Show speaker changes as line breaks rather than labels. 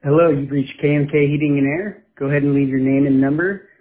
Hello, you've reached KMK Heating and Air. Go ahead and leave your name and number,